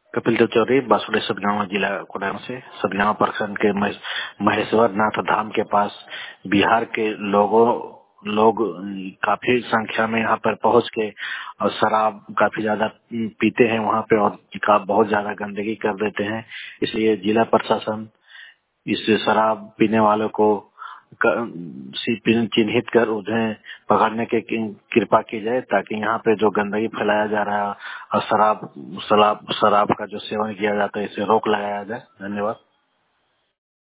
कपिल देव चौधरी बासुदेव सतगावा जिला कोडरमा से। सतगावा प्रखंड के महेश्वर नाथ धाम के पास बिहार के लोग काफी संख्या में यहाँ पर पहुंच के और शराब काफी ज्यादा पीते हैं वहाँ पे और बहुत ज्यादा गंदगी कर देते हैं। इसलिए जिला प्रशासन इस शराब पीने वालों को चिन्हित कर उन्हें पकड़ने के कृपा की जाए, ताकि यहाँ पे जो गंदगी फैलाया जा रहा है और शराब का जो सेवन किया जाता है इसे रोक लगाया जाए। धन्यवाद।